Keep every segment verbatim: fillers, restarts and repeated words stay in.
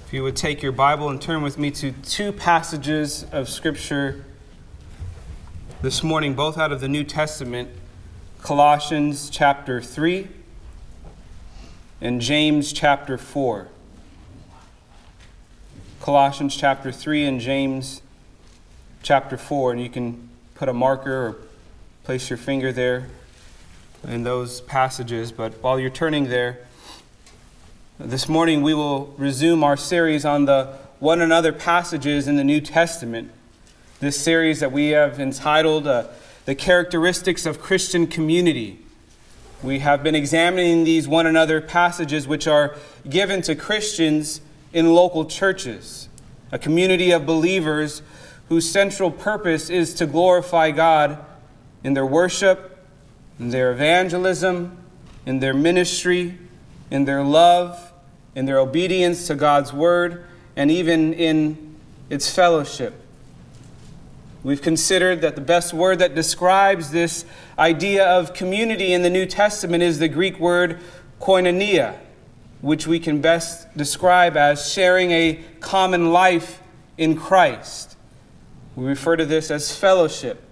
If you would take your Bible and turn with me to two passages of Scripture this morning, both out of the New Testament, Colossians chapter three and James chapter four. Colossians chapter three and James chapter four. And you can put a marker or place your finger there in those passages. But while you're turning there, this morning we will resume our series on the one another passages in the New Testament. This series that we have entitled uh, The Characteristics of Christian Community. We have been examining these one another passages which are given to Christians in local churches, a community of believers whose central purpose is to glorify God in their worship, in their evangelism, in their ministry, in their love, in their obedience to God's word, and even in its fellowship. We've considered that the best word that describes this idea of community in the New Testament is the Greek word koinonia, which we can best describe as sharing a common life in Christ. We refer to this as fellowship.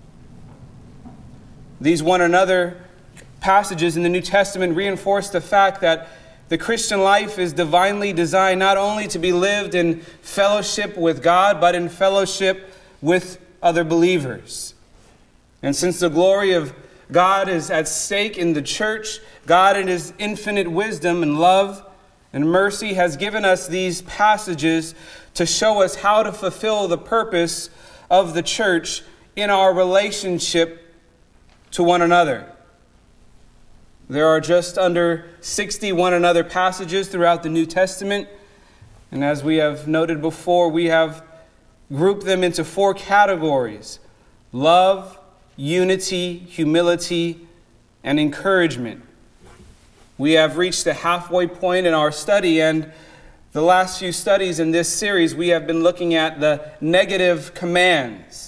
These one another passages in the New Testament reinforce the fact that the Christian life is divinely designed not only to be lived in fellowship with God, but in fellowship with other believers. And since the glory of God is at stake in the church, God in his infinite wisdom and love and mercy has given us these passages to show us how to fulfill the purpose of the church in our relationship to one another. There are just under sixty one another passages throughout the New Testament. And as we have noted before, we have grouped them into four categories: love, unity, humility, and encouragement. We have reached the halfway point in our study, and the last few studies in this series, we have been looking at the negative commands.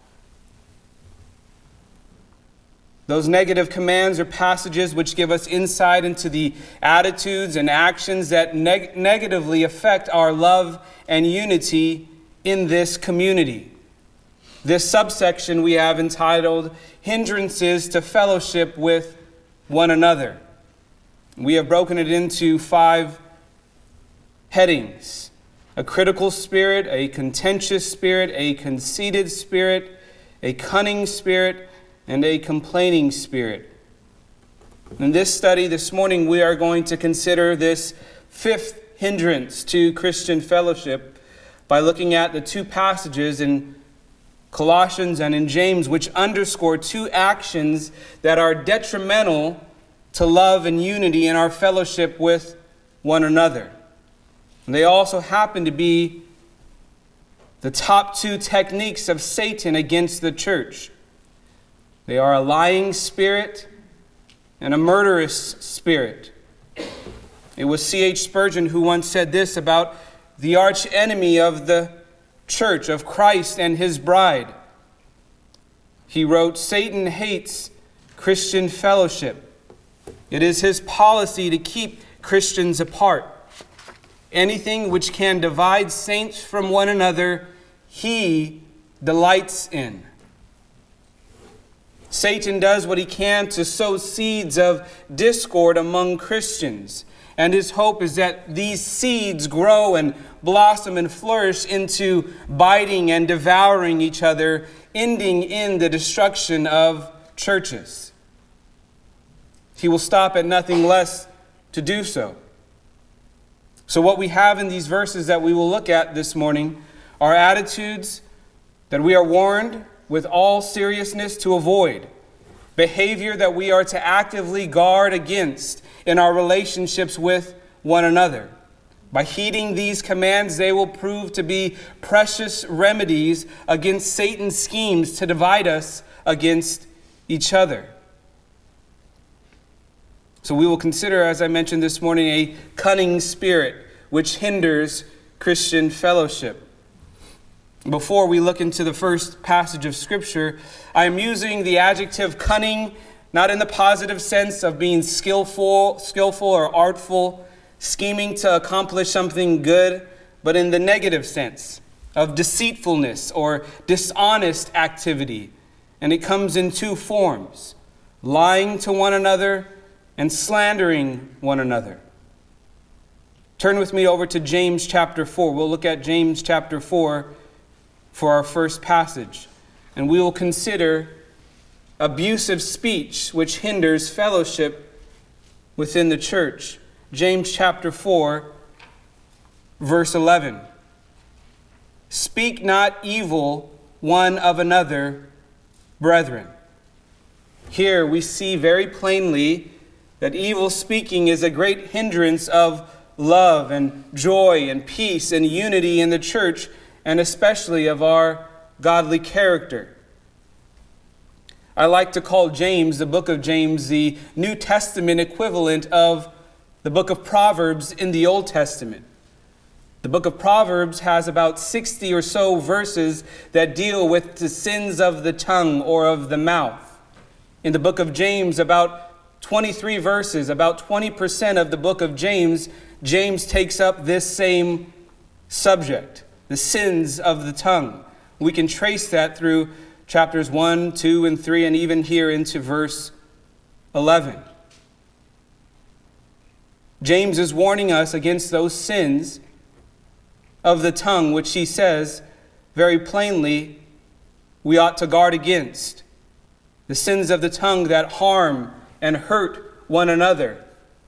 Those negative commands are passages which give us insight into the attitudes and actions that neg- negatively affect our love and unity in this community. This subsection we have entitled Hindrances to Fellowship with One Another. We have broken it into five headings: a critical spirit, a contentious spirit, a conceited spirit, a cunning spirit, and a complaining spirit. In this study this morning, we are going to consider this fifth hindrance to Christian fellowship by looking at the two passages in Colossians and in James, which underscore two actions that are detrimental to love and unity in our fellowship with one another. And they also happen to be the top two techniques of Satan against the church. They are a lying spirit and a murderous spirit. It was C H Spurgeon who once said this about the arch enemy of the church, of Christ and his bride. He wrote, "Satan hates Christian fellowship. It is his policy to keep Christians apart. Anything which can divide saints from one another, he delights in." Satan does what he can to sow seeds of discord among Christians. And his hope is that these seeds grow and blossom and flourish into biting and devouring each other, ending in the destruction of churches. He will stop at nothing less to do so. So what we have in these verses that we will look at this morning are attitudes that we are warned with all seriousness to avoid, behavior that we are to actively guard against in our relationships with one another. By heeding these commands, they will prove to be precious remedies against Satan's schemes to divide us against each other. So we will consider, as I mentioned this morning, a cunning spirit which hinders Christian fellowship. Before we look into the first passage of Scripture, I am using the adjective cunning, not in the positive sense of being skillful, skillful or artful, scheming to accomplish something good, but in the negative sense of deceitfulness or dishonest activity. And it comes in two forms: lying to one another and slandering one another. Turn with me over to James chapter four. We'll look at James chapter four for our first passage. And we will consider abusive speech which hinders fellowship within the church. James chapter four, verse eleven. Speak not evil one of another, brethren. Here we see very plainly that evil speaking is a great hindrance of love and joy and peace and unity in the church, and especially of our godly character. I like to call James, the book of James, the New Testament equivalent of the book of Proverbs in the Old Testament. The book of Proverbs has about sixty or so verses that deal with the sins of the tongue or of the mouth. In the book of James, about twenty-three verses, about twenty percent of the book of James, James takes up this same subject, the sins of the tongue. We can trace that through chapters one, two, and three, and even here into verse eleven. James is warning us against those sins of the tongue, which he says very plainly we ought to guard against. The sins of the tongue that harm and hurt one another.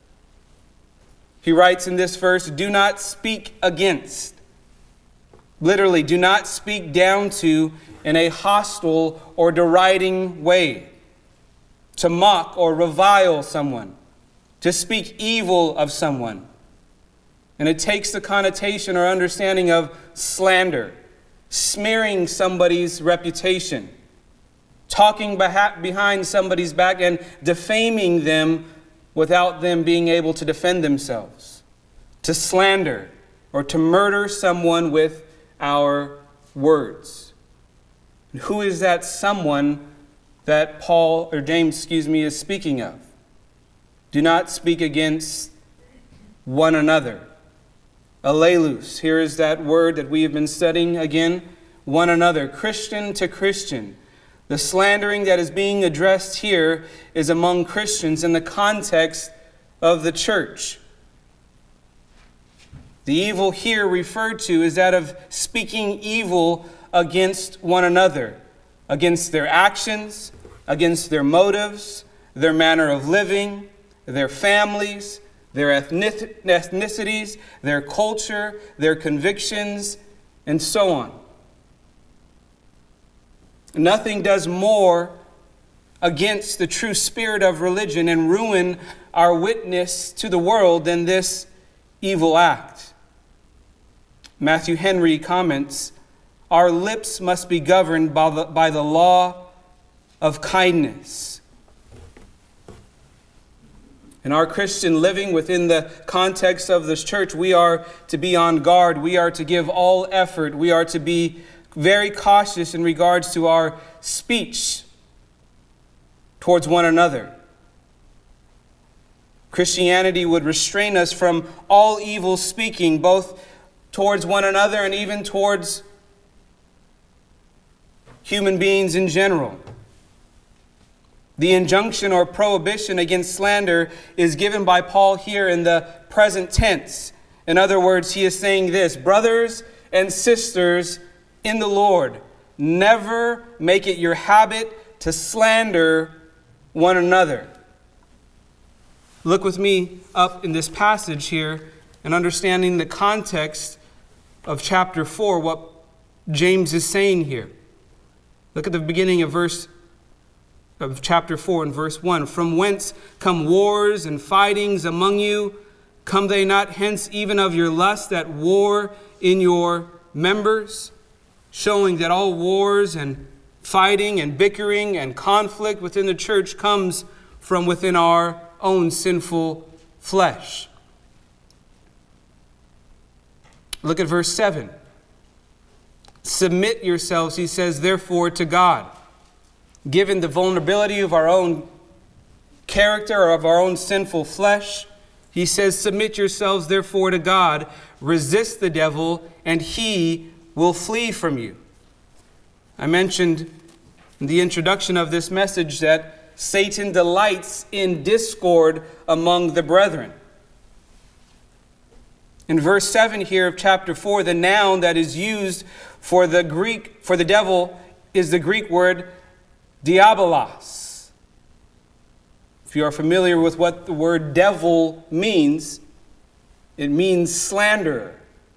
He writes in this verse, do not speak against. Literally, do not speak down to in a hostile or deriding way. To mock or revile someone. To speak evil of someone. And it takes the connotation or understanding of slander, smearing somebody's reputation, talking behind somebody's back and defaming them without them being able to defend themselves, to slander or to murder someone with our words. And who is that someone that Paul or James, excuse me, is speaking of? Do not speak against one another. Alleluia. Here is that word that we have been studying again. One another, Christian to Christian. The slandering that is being addressed here is among Christians in the context of the church. The evil here referred to is that of speaking evil against one another, against their actions, against their motives, their manner of living, their families, their ethnicities, their culture, their convictions, and so on. Nothing does more against the true spirit of religion and ruin our witness to the world than this evil act. Matthew Henry comments, our lips must be governed by the, by the law of kindness. In our Christian living within the context of this church, we are to be on guard. We are to give all effort. We are to be very cautious in regards to our speech towards one another. Christianity would restrain us from all evil speaking, both towards one another and even towards human beings in general. The injunction or prohibition against slander is given by Paul here in the present tense. In other words, he is saying this, brothers and sisters in the Lord, never make it your habit to slander one another. Look with me up in this passage here and understanding the context of chapter four, what James is saying here. Look at the beginning of verse of chapter four and verse one. From whence come wars and fightings among you? Come they not hence even of your lust that war in your members? Showing that all wars and fighting and bickering and conflict within the church comes from within our own sinful flesh. Look at verse seven. Submit yourselves, he says, therefore to God. Given the vulnerability of our own character or of our own sinful flesh, He says, submit yourselves therefore to God, resist the devil, and he will flee from you. I mentioned in the introduction of this message that Satan delights in discord among the brethren. In verse seven here of chapter four, the noun that is used for the Greek, for the devil, is the Greek word diabolos. If you are familiar with what the word devil means, it means slanderer.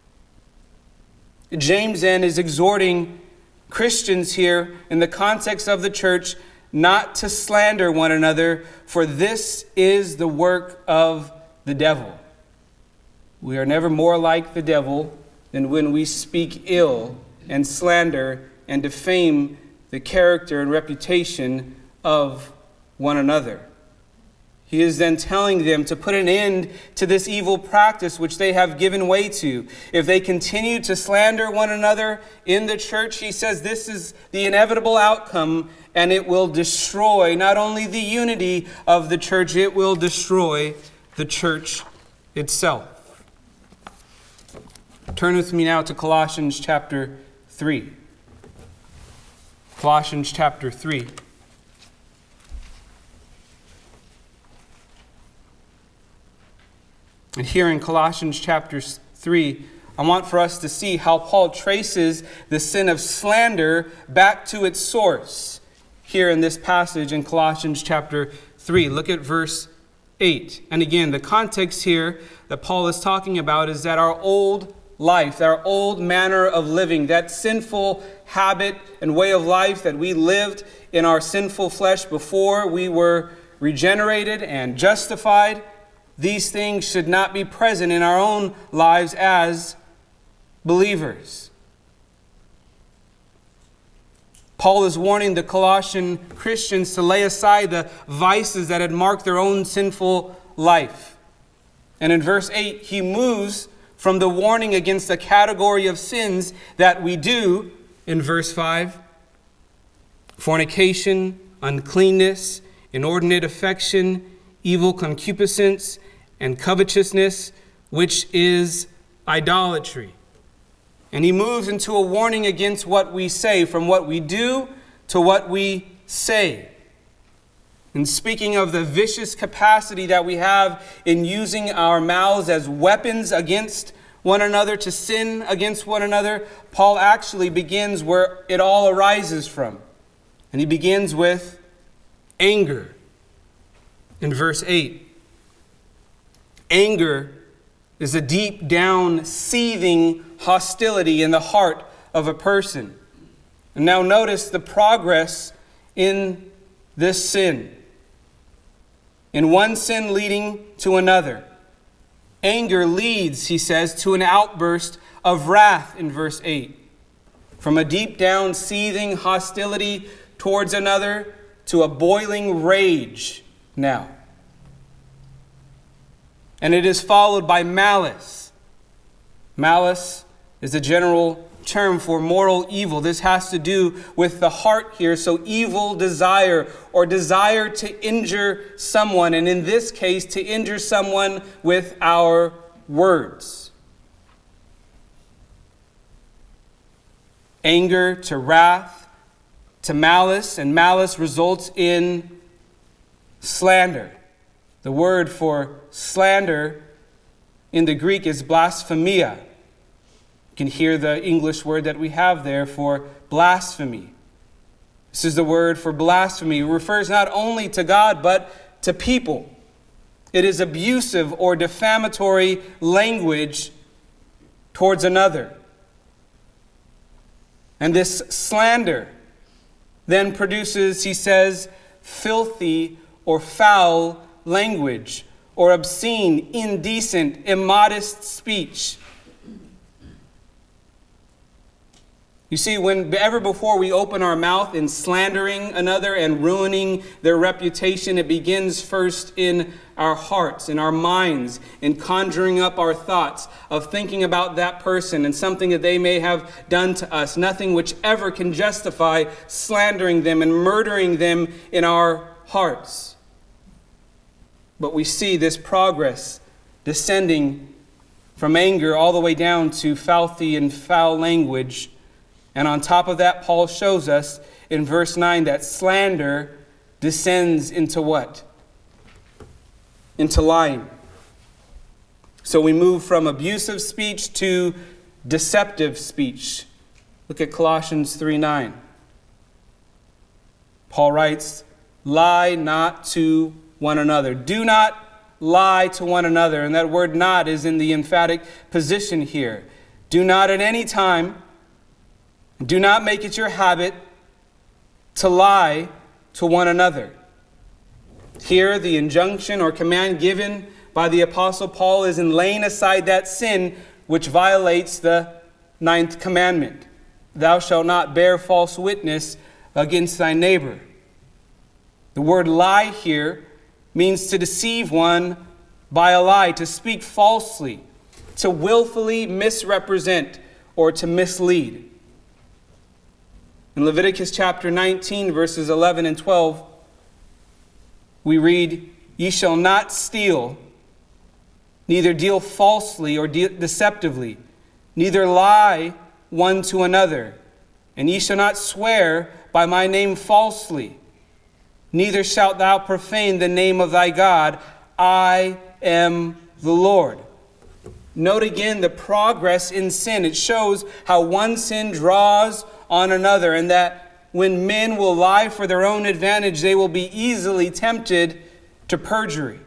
James then is exhorting Christians here in the context of the church not to slander one another, for this is the work of the devil. We are never more like the devil than when we speak ill and slander and defame the character and reputation of one another. He is then telling them to put an end to this evil practice which they have given way to. If they continue to slander one another in the church, he says this is the inevitable outcome, and it will destroy not only the unity of the church, it will destroy the church itself. Turn with me now to Colossians chapter three. Colossians chapter three. And here in Colossians chapter three, I want for us to see how Paul traces the sin of slander back to its source. Here in this passage in Colossians chapter three, look at verse eight. And again, the context here that Paul is talking about is that our old life, our old manner of living, that sinful habit and way of life that we lived in our sinful flesh before we were regenerated and justified, these things should not be present in our own lives as believers. Paul is warning the Colossian Christians to lay aside the vices that had marked their own sinful life. And in verse eight, he moves from the warning against the category of sins that we do in verse five: fornication, uncleanness, inordinate affection, evil concupiscence, and covetousness, which is idolatry. And he moves into a warning against what we say, from what we do to what we say. And speaking of the vicious capacity that we have in using our mouths as weapons against one another, to sin against one another, Paul actually begins where it all arises from. And he begins with anger in verse eight. Anger is a deep down seething hostility in the heart of a person. And now notice the progress in this sin. In one sin leading to another. Anger leads, he says, to an outburst of wrath in verse eight. From a deep down seething hostility towards another to a boiling rage now. And it is followed by malice. Malice is a general term for moral evil. This has to do with the heart here. So evil desire, or desire to injure someone. And in this case, to injure someone with our words. Anger to wrath to malice. And malice results in slander. The word for slander in the Greek is blasphemia. You can hear the English word that we have there for blasphemy. This is the word for blasphemy. It refers not only to God, but to people. It is abusive or defamatory language towards another. And this slander then produces, he says, filthy or foul language, or obscene, indecent, immodest speech. You see, whenever before we open our mouth in slandering another and ruining their reputation, it begins first in our hearts, in our minds, in conjuring up our thoughts of thinking about that person and something that they may have done to us. Nothing which ever can justify slandering them and murdering them in our hearts. But we see this progress descending from anger all the way down to filthy and foul language. And on top of that, Paul shows us in verse nine that slander descends into what? Into lying. So we move from abusive speech to deceptive speech. Look at Colossians three nine. Paul writes, lie not to one another. Do not lie to one another. And that word not is in the emphatic position here. Do not at any time, do not make it your habit to lie to one another. Here, the injunction or command given by the Apostle Paul is in laying aside that sin which violates the ninth commandment. Thou shalt not bear false witness against thy neighbor. The word lie here means to deceive one by a lie, to speak falsely, to willfully misrepresent or to mislead. In Leviticus chapter nineteen, verses eleven and twelve, we read, ye shall not steal, neither deal falsely or de- deceptively, neither lie one to another, and ye shall not swear by my name falsely, neither shalt thou profane the name of thy God. I am the Lord. Note again the progress in sin. It shows how one sin draws on another, and that when men will lie for their own advantage, they will be easily tempted to perjury.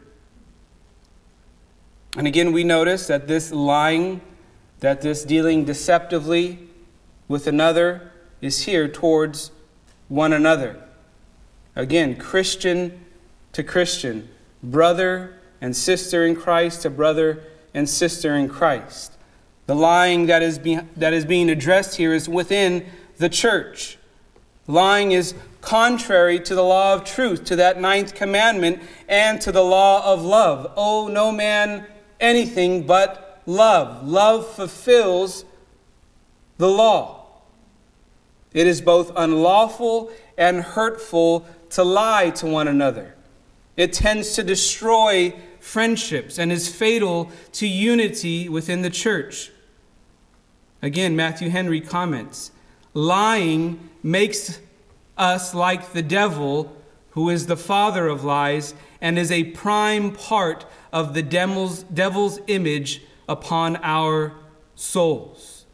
And again, we notice that this lying, that this dealing deceptively with another is here towards one another. Again, Christian to Christian, brother and sister in Christ to brother and sister in Christ. The lying that is, be, that is being addressed here is within the church. Lying is contrary to the law of truth, to that ninth commandment, and to the law of love. Owe no man anything but love. Love fulfills the law. It is both unlawful and hurtful to lie to one another. It tends to destroy friendships and is fatal to unity within the church. Again, Matthew Henry comments, lying makes us like the devil, who is the father of lies and is a prime part of the devil's, devil's image upon our souls.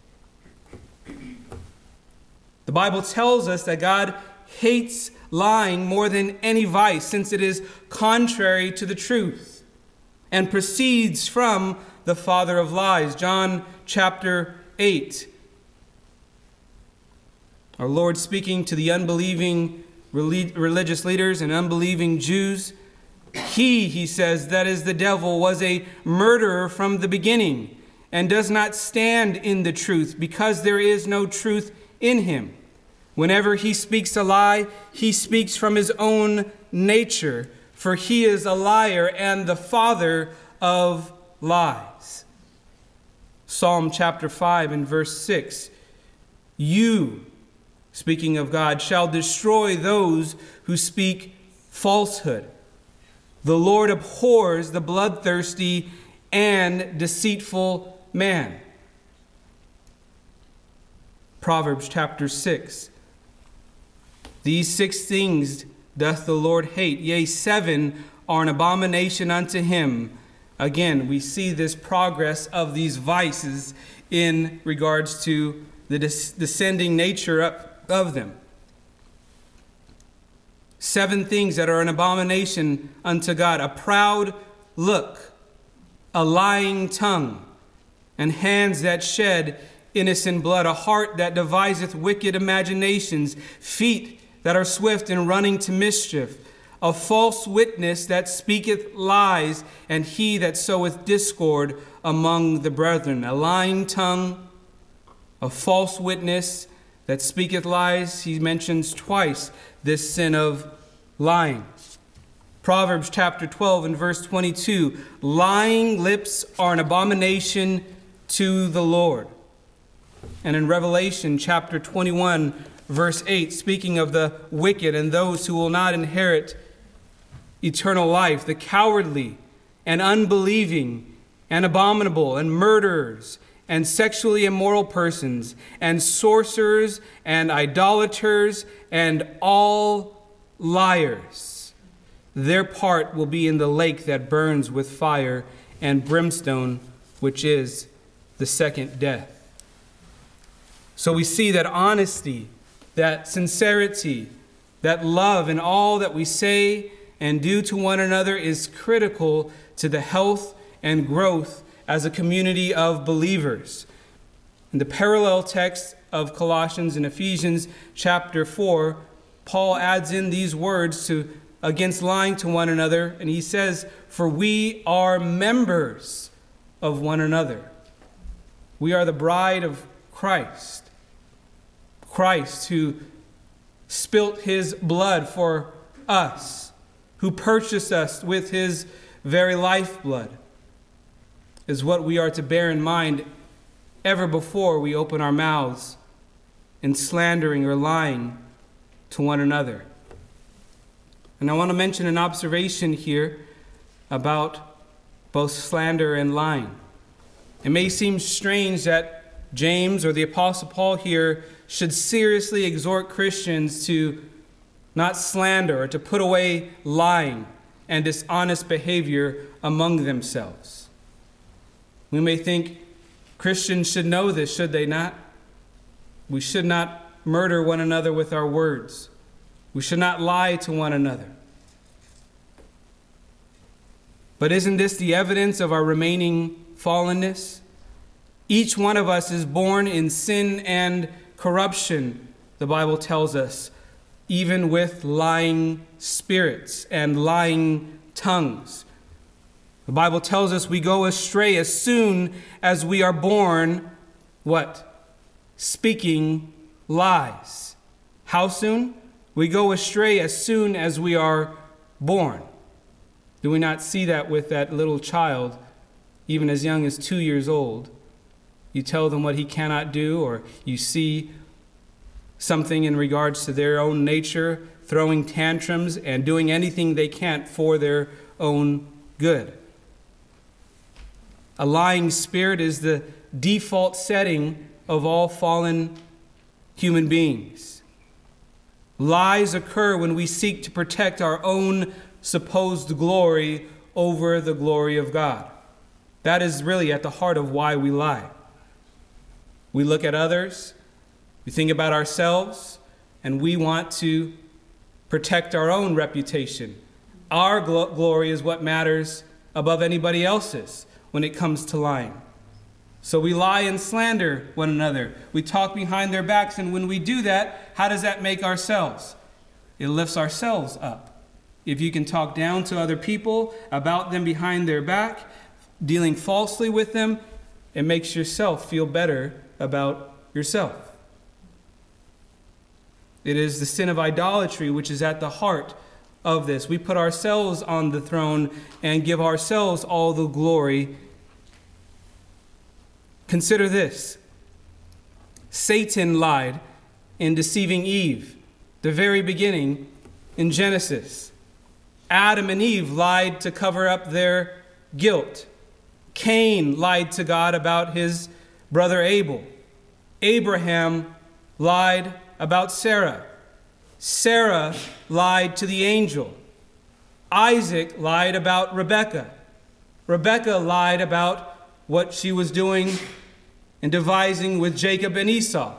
The Bible tells us that God hates lying more than any vice, since it is contrary to the truth and proceeds from the father of lies. John chapter eight. Our Lord speaking to the unbelieving religious leaders and unbelieving Jews. He, he says, that is the devil, was a murderer from the beginning and does not stand in the truth because there is no truth in him. Whenever he speaks a lie, he speaks from his own nature, for he is a liar and the father of lies. Psalm chapter five and verse six. You, speaking of God, shall destroy those who speak falsehood. The Lord abhors the bloodthirsty and deceitful man. Proverbs chapter six. These six things doth the Lord hate, yea, seven are an abomination unto him. Again, we see this progress of these vices in regards to the des- descending nature of, of them. Seven things that are an abomination unto God: a proud look, a lying tongue, and hands that shed innocent blood, a heart that deviseth wicked imaginations, feet that are swift in running to mischief, a false witness that speaketh lies, and he that soweth discord among the brethren. A lying tongue, a false witness that speaketh lies. He mentions twice this sin of lying. Proverbs chapter twelve and verse twenty-two, lying lips are an abomination to the Lord. And in Revelation chapter twenty-one, verse eight, speaking of the wicked and those who will not inherit eternal life, the cowardly and unbelieving and abominable, and murderers, and sexually immoral persons, and sorcerers, and idolaters, and all liars. Their part will be in the lake that burns with fire and brimstone, which is the second death. So we see that honesty, that sincerity, that love in all that we say and do to one another is critical to the health and growth as a community of believers. In the parallel text of Colossians and Ephesians chapter four, Paul adds in these words to against lying to one another, and he says, "For we are members of one another." We are the bride of Christ. Christ who spilt his blood for us, who purchased us with his very lifeblood, is what we are to bear in mind ever before we open our mouths in slandering or lying to one another. And I want to mention an observation here about both slander and lying. It may seem strange that James or the Apostle Paul here should seriously exhort Christians to not slander or to put away lying and dishonest behavior among themselves. We may think Christians should know this, should they not? We should not murder one another with our words. We should not lie to one another. But isn't this the evidence of our remaining fallenness? Each one of us is born in sin and corruption, the Bible tells us, even with lying spirits and lying tongues. The Bible tells us we go astray as soon as we are born, what? Speaking lies. How soon? We go astray as soon as we are born. Do we not see that with that little child, even as young as two years old? You tell them what he cannot do, or you see something in regards to their own nature, throwing tantrums and doing anything they can for their own good. A lying spirit is the default setting of all fallen human beings. Lies occur when we seek to protect our own supposed glory over the glory of God. That is really at the heart of why we lie. We look at others, we think about ourselves, and we want to protect our own reputation. Our gl- glory is what matters above anybody else's when it comes to lying. So we lie and slander one another. We talk behind their backs, and when we do that, how does that make ourselves? It lifts ourselves up. If you can talk down to other people about them behind their back, dealing falsely with them, it makes yourself feel better about yourself. It is the sin of idolatry which is at the heart of this. We put ourselves on the throne and give ourselves all the glory. Consider this. Satan lied in deceiving Eve, the very beginning in Genesis. Adam and Eve lied to cover up their guilt. Cain lied to God about his brother Abel. Abraham lied about Sarah. Sarah lied to the angel. Isaac lied about Rebekah. Rebekah lied about what she was doing and devising with Jacob and Esau.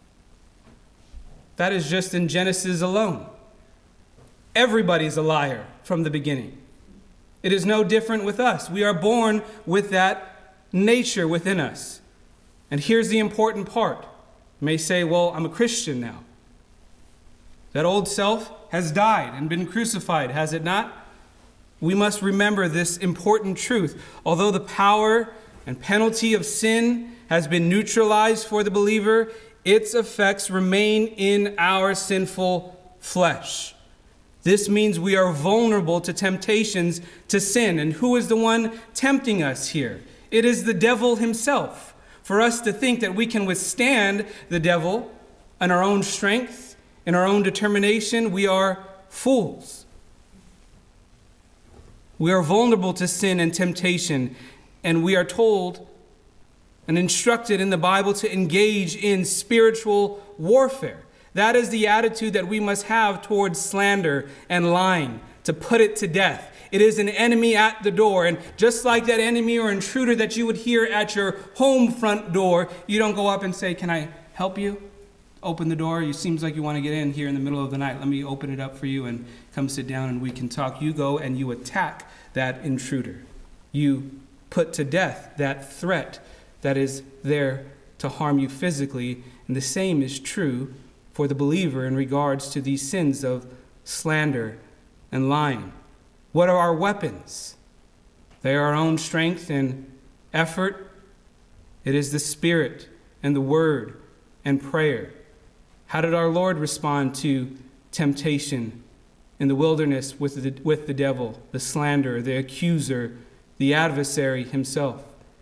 That is just in Genesis alone. Everybody's a liar from the beginning. It is no different with us. We are born with that nature within us. And here's the important part. You may say, well, I'm a Christian now. That old self has died and been crucified, has it not? We must remember this important truth. Although the power and penalty of sin has been neutralized for the believer, its effects remain in our sinful flesh. This means we are vulnerable to temptations to sin. And who is the one tempting us here? It is the devil himself. For us to think that we can withstand the devil in our own strength, in our own determination, we are fools. We are vulnerable to sin and temptation. And we are told and instructed in the Bible to engage in spiritual warfare. That is the attitude that we must have towards slander and lying, to put it to death. It is an enemy at the door. And just like that enemy or intruder that you would hear at your home front door, you don't go up and say, "Can I help you? Open the door. It seems like you want to get in here in the middle of the night. Let me open it up for you and come sit down and we can talk." You go and you attack that intruder. You put to death that threat that is there to harm you physically. And the same is true for the believer in regards to these sins of slander and lying. What are our weapons? They are our own strength and effort. It is the Spirit and the Word and prayer. How did our Lord respond to temptation in the wilderness with the, with the devil, the slanderer, the accuser, the adversary himself?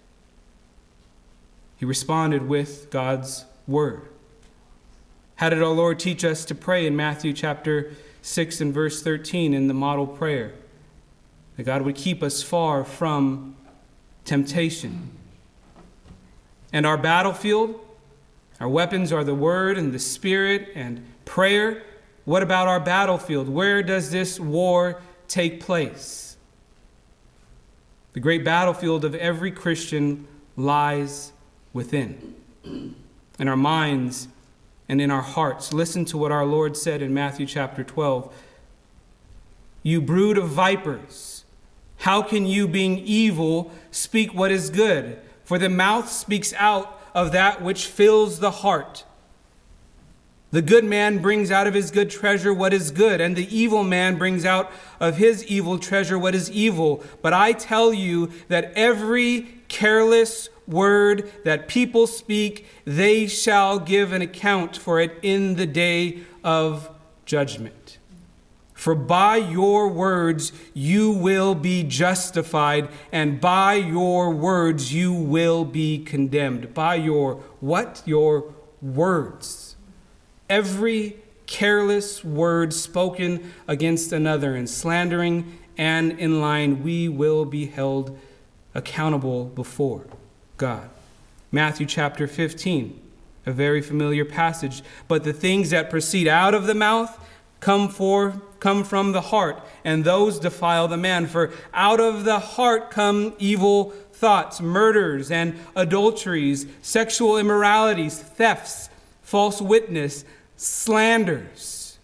He responded with God's Word. How did our Lord teach us to pray in Matthew chapter six and verse thirteen in the model prayer? That God would keep us far from temptation. And our battlefield, our weapons are the Word and the Spirit and prayer. What about our battlefield? Where does this war take place? The great battlefield of every Christian lies within, in our minds and in our hearts. Listen to what our Lord said in Matthew chapter twelve. "You brood of vipers, how can you, being evil, speak what is good? For the mouth speaks out of that which fills the heart. The good man brings out of his good treasure what is good, and the evil man brings out of his evil treasure what is evil. But I tell you that every careless word that people speak, they shall give an account for it in the day of judgment. For by your words you will be justified, and by your words you will be condemned." By your what? Your words. Every careless word spoken against another in slandering and in lying, we will be held accountable before God. Matthew chapter fifteen, a very familiar passage. "But the things that proceed out of the mouth come for come from the heart, and those defile the man. For out of the heart come evil thoughts, murders and adulteries, sexual immoralities, thefts, false witness, slanders."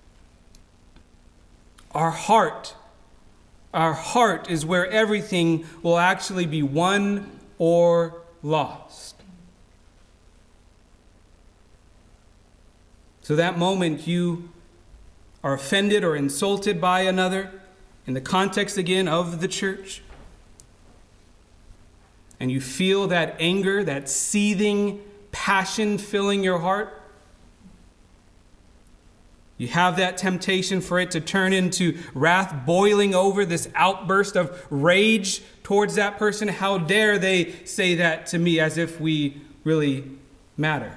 Our heart, our heart is where everything will actually be won or lost. So that moment you are offended or insulted by another, in the context again of the church, and you feel that anger, that seething passion filling your heart, you have that temptation for it to turn into wrath boiling over, this outburst of rage towards that person. How dare they say that to me, as if we really matter.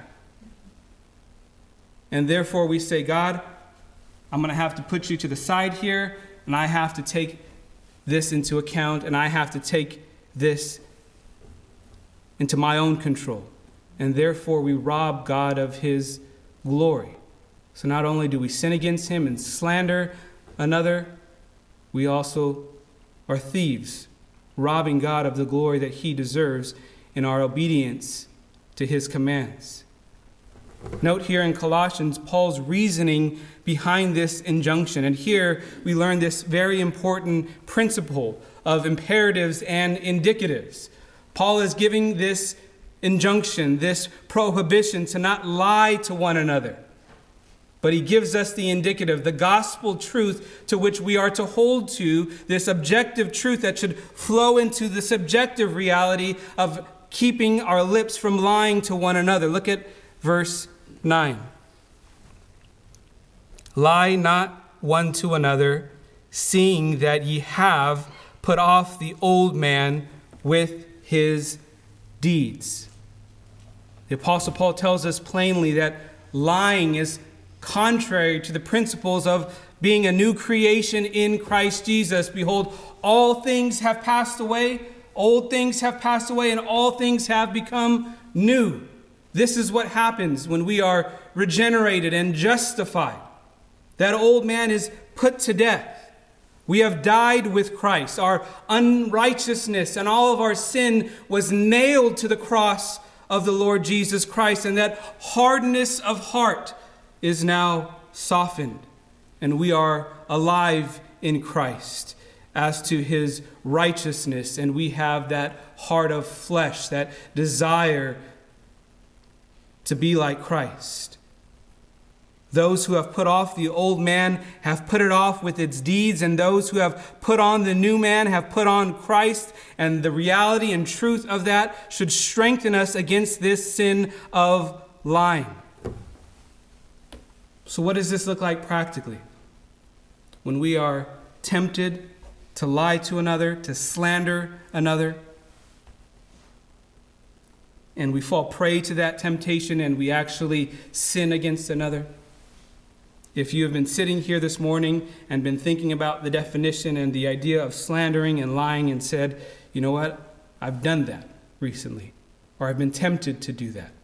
And therefore we say, "God, I'm going to have to put you to the side here, and I have to take this into account, and I have to take this into my own control." And therefore we rob God of his glory. So not only do we sin against him and slander another, we also are thieves, robbing God of the glory that he deserves in our obedience to his commands. Note here in Colossians, Paul's reasoning behind this injunction. And here we learn this very important principle of imperatives and indicatives. Paul is giving this injunction, this prohibition to not lie to one another. But he gives us the indicative, the gospel truth to which we are to hold to, this objective truth that should flow into the subjective reality of keeping our lips from lying to one another. Look at verse nine. "Lie not one to another, seeing that ye have put off the old man with his deeds." The Apostle Paul tells us plainly that lying is contrary to the principles of being a new creation in Christ Jesus. "Behold, all things have passed away. Old things have passed away and all things have become new. This is what happens when we are regenerated and justified. That old man is put to death. We have died with Christ. Our unrighteousness and all of our sin was nailed to the cross of the Lord Jesus Christ. And that hardness of heart is now softened. And we are alive in Christ as to his righteousness. And we have that heart of flesh, that desire to be like Christ. Those who have put off the old man have put it off with its deeds, and those who have put on the new man have put on Christ. And the reality and truth of that should strengthen us against this sin of lying. So what does this look like practically? When we are tempted to lie to another, to slander another, and we fall prey to that temptation and we actually sin against another. If you have been sitting here this morning and been thinking about the definition and the idea of slandering and lying and said, you know what, I've done that recently, or I've been tempted to do that.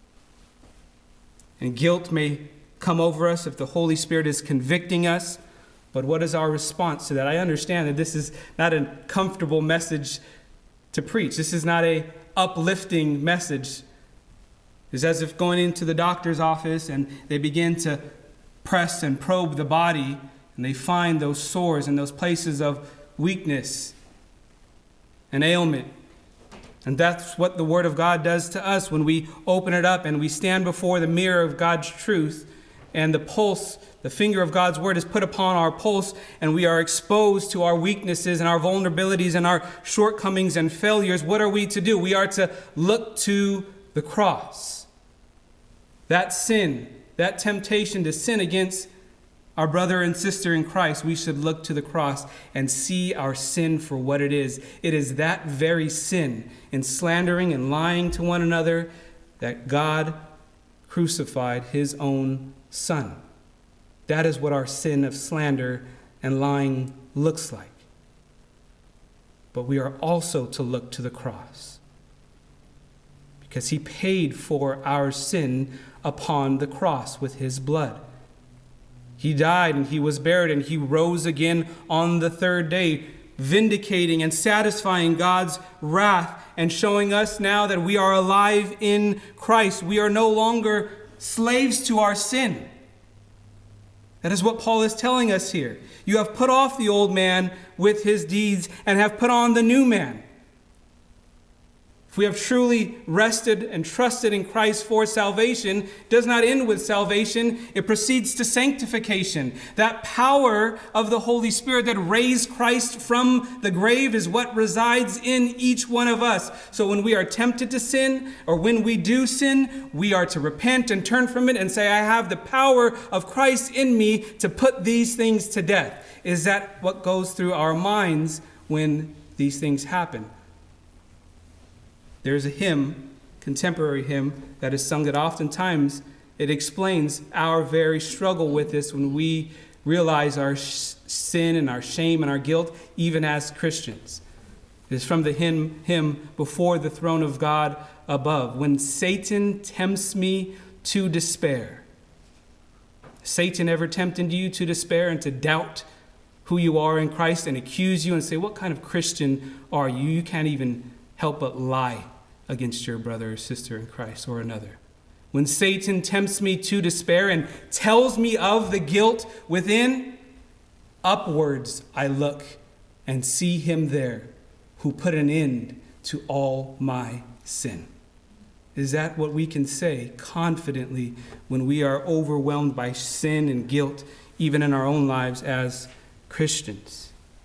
And guilt may come over us if the Holy Spirit is convicting us, but what is our response to that? I understand that this is not a comfortable message to preach. This is not a uplifting message. It's as if going into the doctor's office and they begin to press and probe the body, and they find those sores and those places of weakness and ailment. And that's what the Word of God does to us when we open it up and we stand before the mirror of God's truth, and the pulse, the finger of God's Word is put upon our pulse, and we are exposed to our weaknesses and our vulnerabilities and our shortcomings and failures. What are we to do? We are to look to the cross. That sin, that temptation to sin against our brother and sister in Christ, we should look to the cross and see our sin for what it is. It is that very sin in slandering and lying to one another that God crucified his own Son. That is what our sin of slander and lying looks like. But we are also to look to the cross because he paid for our sin upon the cross with his blood. He died and he was buried and he rose again on the third day, vindicating and satisfying God's wrath and showing us now that we are alive in Christ. We are no longer slaves to our sin. That is what Paul is telling us here. You have put off the old man with his deeds and have put on the new man. If we have truly rested and trusted in Christ for salvation, it does not end with salvation. It proceeds to sanctification. That power of the Holy Spirit that raised Christ from the grave is what resides in each one of us. So when we are tempted to sin, or when we do sin, we are to repent and turn from it and say, I have the power of Christ in me to put these things to death. Is that what goes through our minds when these things happen? There's a hymn, contemporary hymn, that is sung that oftentimes it explains our very struggle with this when we realize our sh- sin and our shame and our guilt, even as Christians. It is from the hymn, hymn, Before the Throne of God Above. When Satan tempts me to despair. Satan ever tempted you to despair and to doubt who you are in Christ and accuse you and say, what kind of Christian are you? You can't even help but lie against your brother or sister in Christ or another. When Satan tempts me to despair and tells me of the guilt within, upwards I look and see him there who put an end to all my sin. Is that what we can say confidently when we are overwhelmed by sin and guilt, even in our own lives as Christians?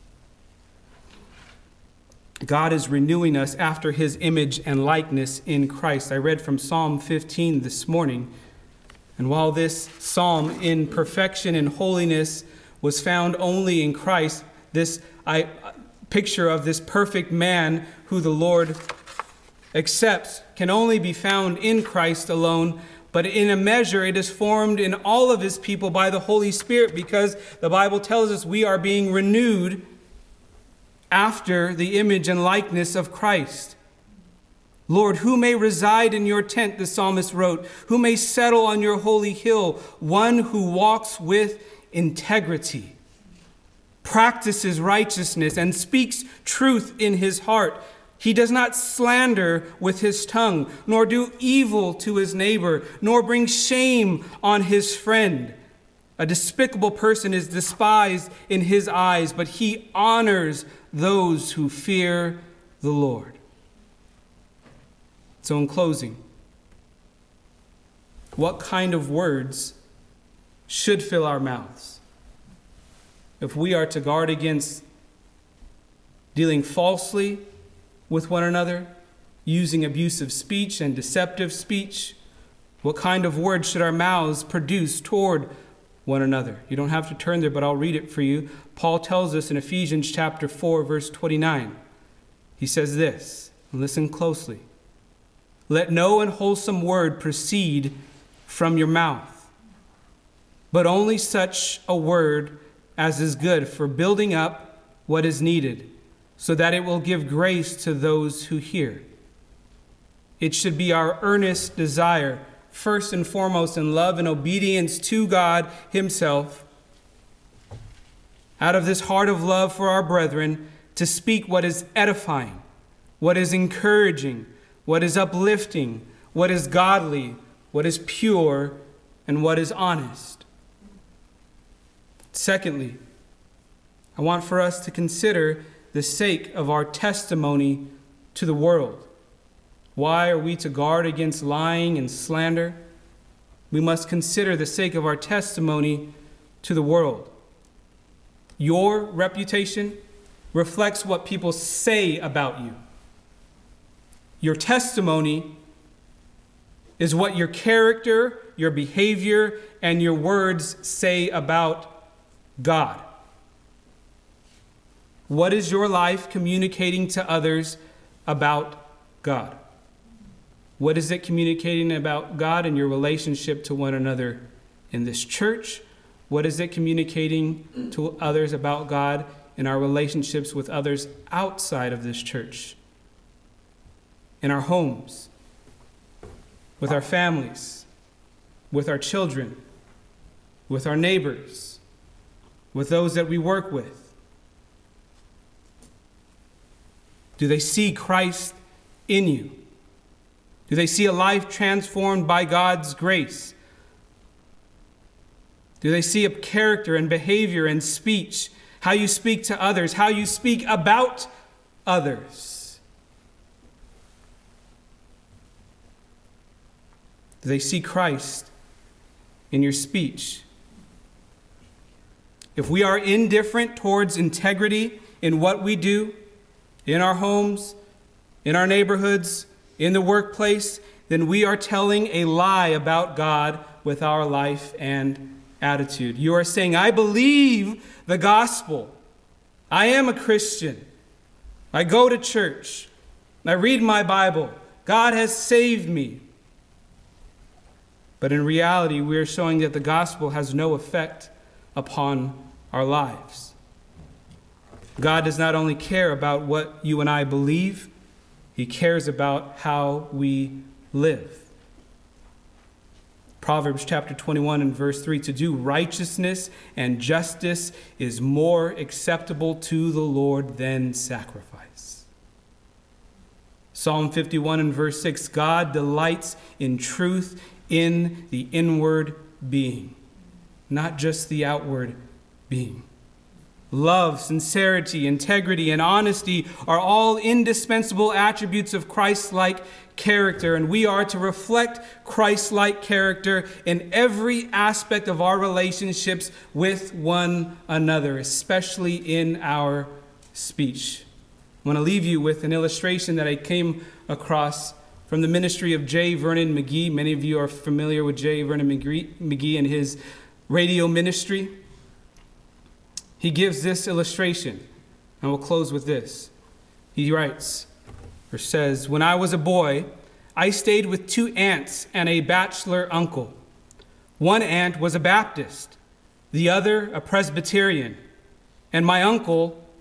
God is renewing us after his image and likeness in Christ. I read from Psalm fifteen this morning. And while this psalm in perfection and holiness was found only in Christ, this I, picture of this perfect man who the Lord accepts can only be found in Christ alone. But in a measure, it is formed in all of his people by the Holy Spirit, because the Bible tells us we are being renewed after the image and likeness of Christ. Lord, who may reside in your tent, the psalmist wrote, who may settle on your holy hill? One who walks with integrity, practices righteousness, and speaks truth in his heart. He does not slander with his tongue, nor do evil to his neighbor, nor bring shame on his friend. A despicable person is despised in his eyes, but he honors those who fear the Lord. So in closing, what kind of words should fill our mouths if we are to guard against dealing falsely with one another, using abusive speech and deceptive speech? What kind of words should our mouths produce toward one another? You don't have to turn there, but I'll read it for you. Paul tells us in Ephesians chapter four, verse twenty-nine. He says this, listen closely. Let no unwholesome word proceed from your mouth, but only such a word as is good for building up what is needed, so that it will give grace to those who hear. It should be our earnest desire, first and foremost in love and obedience to God himself, out of this heart of love for our brethren, to speak what is edifying, what is encouraging, what is uplifting, what is godly, what is pure, and what is honest. Secondly, I want for us to consider the sake of our testimony to the world. Why are we to guard against lying and slander? We must consider the sake of our testimony to the world. Your reputation reflects what people say about you. Your testimony is what your character, your behavior, and your words say about God. What is your life communicating to others about God? What is it communicating about God in your relationship to one another in this church? What is it communicating to others about God in our relationships with others outside of this church? In our homes, with our families, with our children, with our neighbors, with those that we work with? Do they see Christ in you? Do they see a life transformed by God's grace? Do they see a character and behavior and speech, how you speak to others, how you speak about others? Do they see Christ in your speech? If we are indifferent towards integrity in what we do, in our homes, in our neighborhoods, in the workplace, then we are telling a lie about God with our life and attitude. You are saying, I believe the gospel. I am a Christian. I go to church. I read my Bible. God has saved me. But in reality, we are showing that the gospel has no effect upon our lives. God does not only care about what you and I believe, he cares about how we live. Proverbs chapter twenty-one and verse three, to do righteousness and justice is more acceptable to the Lord than sacrifice. Psalm fifty-one and verse six, God delights in truth in the inward being, not just the outward being. Love, sincerity, integrity, and honesty are all indispensable attributes of Christ-like character, and we are to reflect Christ-like character in every aspect of our relationships with one another, especially in our speech. I want to leave you with an illustration that I came across from the ministry of J. Vernon McGee. Many of you are familiar with J. Vernon McGee and his radio ministry. He gives this illustration, and we'll close with this. He writes, or says, when I was a boy, I stayed with two aunts and a bachelor uncle. One aunt was a Baptist, the other a Presbyterian, and my uncle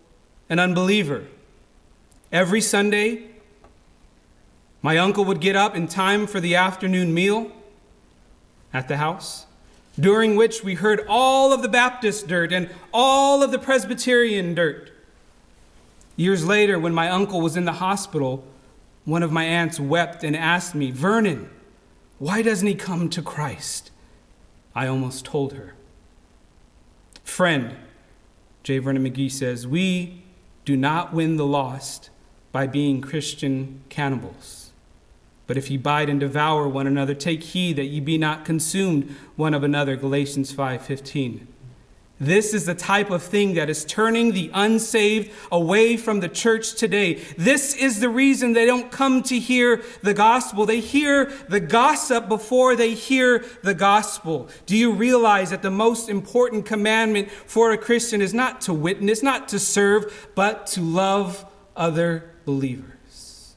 an unbeliever. Every Sunday, my uncle would get up in time for the afternoon meal at the house, during which we heard all of the Baptist dirt and all of the Presbyterian dirt. Years later, when my uncle was in the hospital, one of my aunts wept and asked me, "Vernon, why doesn't he come to Christ?" I almost told her. Friend, J. Vernon McGee says, we do not win the lost by being Christian cannibals. But if ye bite and devour one another, take heed that ye be not consumed one of another, Galatians five fifteen. This is the type of thing that is turning the unsaved away from the church today. This is the reason they don't come to hear the gospel. They hear the gossip before they hear the gospel. Do you realize that the most important commandment for a Christian is not to witness, not to serve, but to love other believers?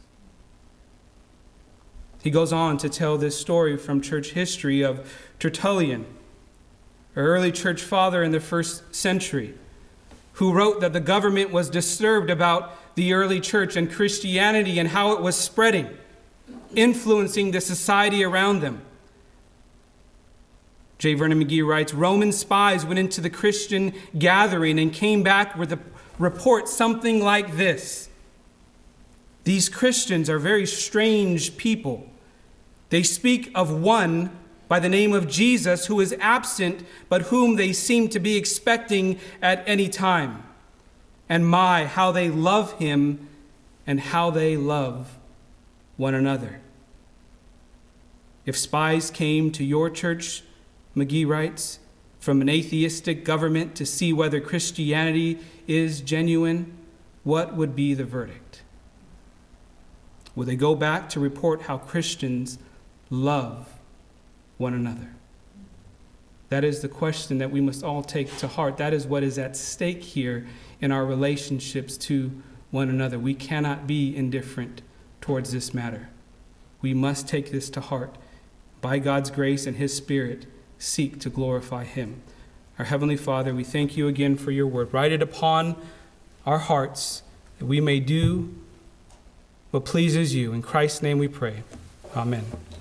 He goes on to tell this story from church history of Tertullian, an early church father in the first century, who wrote that the government was disturbed about the early church and Christianity and how it was spreading, influencing the society around them. J. Vernon McGee writes, Roman spies went into the Christian gathering and came back with a report something like this: these Christians are very strange people. They speak of one by the name of Jesus, who is absent, but whom they seem to be expecting at any time. And my, how they love him and how they love one another. If spies came to your church, McGee writes, from an atheistic government to see whether Christianity is genuine, what would be the verdict? Would they go back to report how Christians love one another? That is the question that we must all take to heart. That is what is at stake here in our relationships to one another. We cannot be indifferent towards this matter. We must take this to heart. By God's grace and his Spirit, seek to glorify him. Our Heavenly Father, we thank you again for your word. Write it upon our hearts that we may do what pleases you. In Christ's name we pray. Amen.